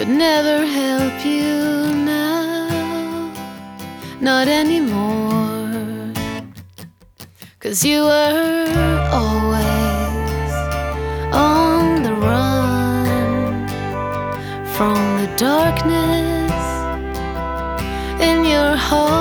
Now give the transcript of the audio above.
could never help you now, not anymore, 'cause you were always on the run from the darkness in your heart.